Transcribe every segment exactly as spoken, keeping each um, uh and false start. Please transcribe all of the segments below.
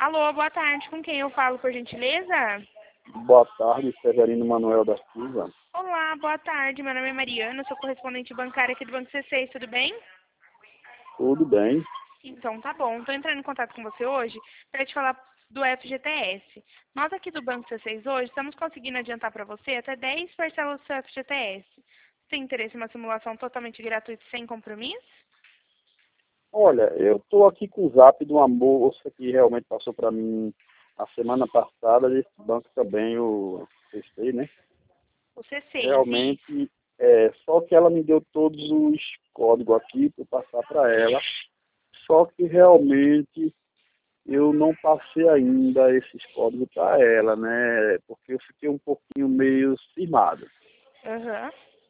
Alô, boa tarde. Com quem eu falo, por gentileza? Boa tarde, Severino Manuel da Silva. Olá, boa tarde. Meu nome é Mariana, sou correspondente bancária aqui do Banco C seis, tudo bem? Tudo bem? Então, tá bom. Estou entrando em contato com você hoje para te falar do F G T S. Nós aqui do Banco C seis hoje estamos conseguindo adiantar para você até dez parcelas do seu F G T S. Você tem interesse em uma simulação totalmente gratuita e sem compromisso? Olha, eu estou aqui com o zap de uma moça que realmente passou para mim a semana passada, desse banco também, o C seis, né? O C seis, Realmente, é, só que ela me deu todos os códigos aqui para eu passar para ela, só que realmente eu não passei ainda esses códigos para ela, né? Porque eu fiquei um pouquinho meio cismado. Aham.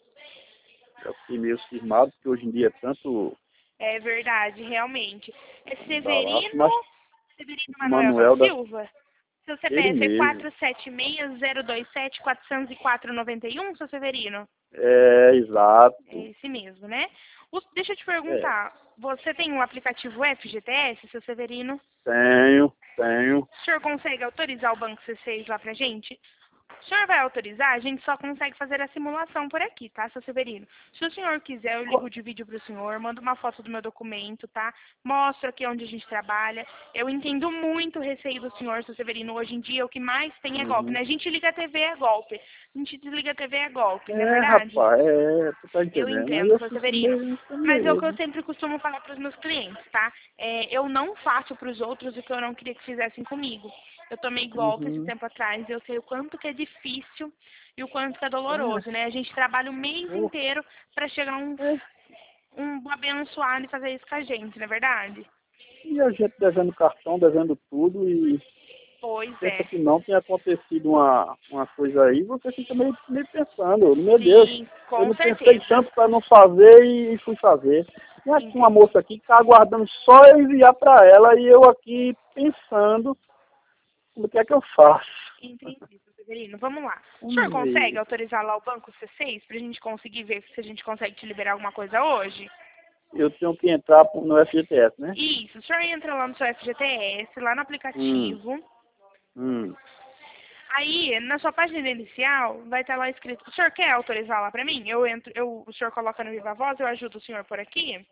Eu fiquei meio cismado, porque hoje em dia é tanto É verdade, realmente. É barato, Severino, mas Severino Manuel da Manuel da Silva? Seu ele C P F é mesmo. quatro sete seis, zero dois sete, quatro zero quatro, nove um, seu Severino? É, É exato. esse mesmo, né? O- deixa eu te É, perguntar, você tem um aplicativo F G T S, seu Severino? tenho, tenho. O senhor consegue autorizar o Banco C seis lá pra gente? O senhor vai autorizar, a gente só consegue fazer a simulação por aqui, tá, seu Severino? Se o senhor quiser, eu ligo de vídeo pro senhor, mando uma foto do meu documento, tá? Mostro aqui onde a gente trabalha. Eu entendo muito o receio do senhor, seu Severino. Hoje em dia, o que mais tem é golpe, Uhum. né? A gente liga a T V é golpe. A gente desliga a T V é golpe, não é É, verdade? rapaz, é, tu tá Eu entendendo. Aí entendo, eu seu fico Severino. meio com Mas é o que eu medo. sempre costumo falar para os meus clientes, tá? É, eu não faço para os outros o que eu não queria que fizessem comigo. Eu tomei golpe esse Uhum. tempo atrás e eu sei o quanto que é difícil e o quanto que é É, doloroso, né? A gente trabalha o mês pô, inteiro para chegar um, é. um abençoado e fazer isso com a gente, não é verdade? E a gente devendo cartão, devendo tudo e Pois pensa é. que não tem acontecido uma, uma coisa aí, você fica meio, meio pensando, meu Deus, Sim, eu com não pensei certeza. tanto para não fazer e fui fazer. Tem aqui uma Entendi. moça aqui que está aguardando só eu enviar para ela e eu aqui pensando o que é que eu faço. Entendi, seu Severino. Vamos lá. O senhor Vamos consegue ver. autorizar lá o Banco C seis para a gente conseguir ver se a gente consegue te liberar alguma coisa hoje? Eu tenho que entrar no F G T S, né? Isso, o senhor entra lá no seu F G T S, lá no Hum, aplicativo. hum. Aí, na sua página inicial, vai estar lá escrito, o senhor quer autorizar lá pra mim? Eu entro, eu, o senhor coloca no Viva Voz, eu ajudo o senhor por aqui?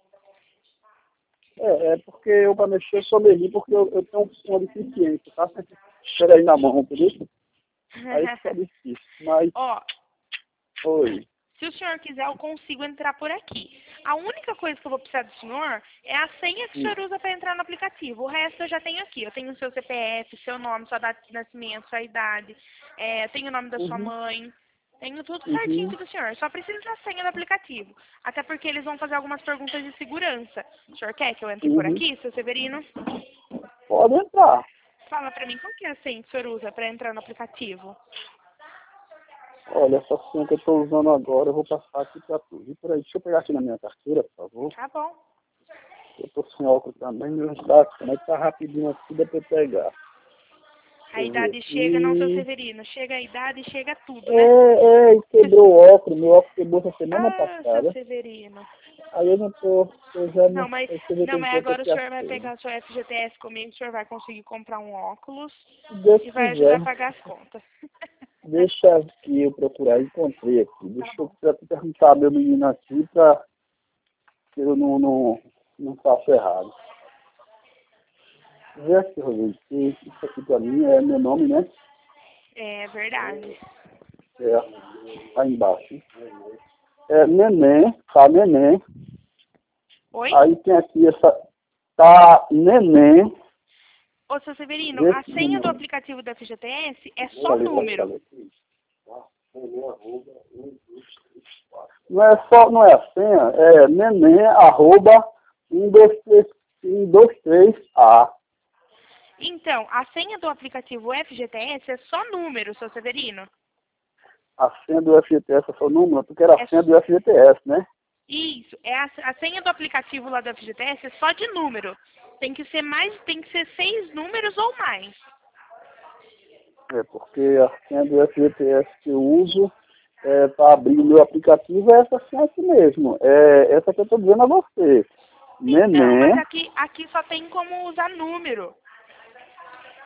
É, é porque eu para mexer eu sou meio porque eu, eu tenho uma deficiência, tá? Espera aí na mão, entendeu? Aí fica difícil. Mas, Ó, oi. se o senhor quiser, eu consigo entrar por aqui. A única coisa que eu vou precisar do senhor é a senha que o Hum. senhor usa para entrar no aplicativo. O resto eu já tenho aqui. Eu tenho o seu C P F, seu nome, sua data de nascimento, sua idade, é, tenho o nome da sua Uhum, mãe. Tenho tudo certinho uhum, aqui do senhor. Só preciso da senha do aplicativo. Até porque eles vão fazer algumas perguntas de segurança. O senhor quer que eu entre por uhum. aqui, seu Severino? Pode entrar. Fala pra mim, qual que é a senha que o senhor usa para entrar no aplicativo? Olha, essa senha que eu estou usando agora, eu vou passar aqui para tu. E por aí, deixa eu pegar aqui na minha carteira, por favor. Tá bom. Eu estou sem óculos também, meus dados, como é que tá rapidinho aqui, dá para eu pegar. A Deixa eu ver idade chega, não, seu aqui. Severino. Chega a idade, chega tudo, É, né? é, e quebrou o óculos, meu óculos quebrou essa semana Ah, seu passada. Severino. Aí eu não tô, eu já Não, não, mas, deixa eu ver não, quanto mas tempo agora o aqui a senhor vai feira. pegar o seu F G T S comigo, o senhor vai conseguir comprar um óculos Se Deus e vai ajudar a quiser, pagar as contas. deixa aqui eu procurar, encontrei aqui. Tá Deixa eu bom. perguntar ao meu menino aqui para que eu não, não, não faça errado. Vê aqui, Rodrigo, que isso aqui para mim é meu nome, né? É verdade. É, tá embaixo. É neném, tá neném. Oi? Aí tem aqui essa, tá neném. Ô, seu Severino, Vê a esse senha do neném. aplicativo do F G T S é só Falei, falei, número. falei. Não é só, não é a senha, é neném, arroba, um, dois, três, um, dois, três, A. Então, a senha do aplicativo F G T S é só número, seu Severino. A senha do F G T S é seu número, porque era a É senha do F G T S, né? isso, é a, a senha do aplicativo lá do F G T S é só de número. Tem que ser mais, tem que ser seis números ou mais. É porque a senha do F G T S que eu uso é, para abrir o meu aplicativo é essa senha aqui mesmo. É essa que eu estou dizendo a você. Então, mas Neném, aqui, aqui só tem como usar número.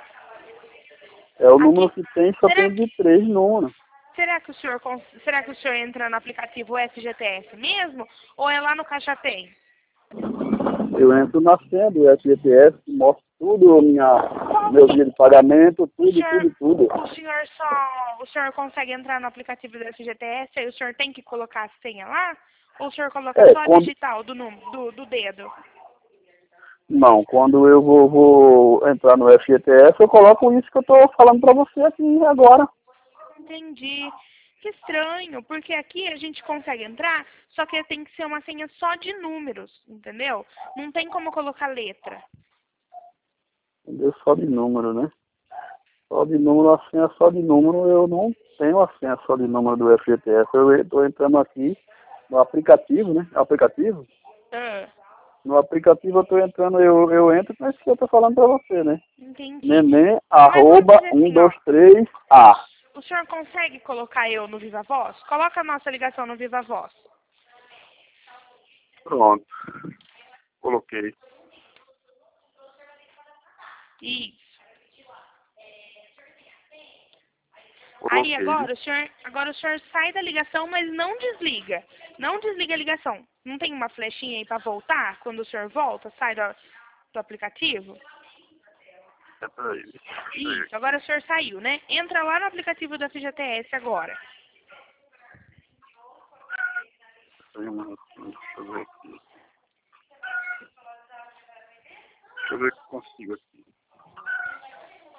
É o Aqui- número que tem, só será tem de três números. Será que o senhor cons- será que o senhor entra no aplicativo F G T S mesmo ou é lá no Caixa Tem? Eu entro na senha do F G T S, mostro tudo, minha, meu dia de pagamento, O tudo, senhor, tudo, tudo. o senhor só, o senhor consegue entrar no aplicativo do F G T S, aí o senhor tem que colocar a senha lá? Ou o senhor coloca É, só a quando, digital do número, do, do dedo? não, quando eu vou, vou entrar no F G T S, eu coloco isso que eu estou falando para você aqui agora. Entendi. Que estranho, porque aqui a gente consegue entrar, só que tem que ser uma senha só de números, entendeu? Não tem como colocar letra. Entendeu? Só de número, né? Só de número, a senha só de número, eu não tenho a senha só de número do F G T S. Eu estou entrando aqui no aplicativo, né? Aplicativo? Ah, No aplicativo eu estou entrando, eu, eu entro com isso que eu estou falando para você, né? entendi. Neném, Mas vamos arroba, fazer um, assim, ó. dois, três, A. O senhor consegue colocar eu no Viva Voz? Coloca a nossa ligação no Viva Voz. Pronto. Coloquei. Isso. Aí Coloquei. agora o senhor, agora o senhor sai da ligação, mas não desliga. Não desliga a ligação. Não tem uma flechinha aí para voltar? Quando o senhor volta, sai do, do aplicativo? É pra ele. Isso, agora o senhor saiu, né? Entra lá no aplicativo da F G T S agora. Deixa eu ver aqui. Deixa eu ver se eu consigo aqui.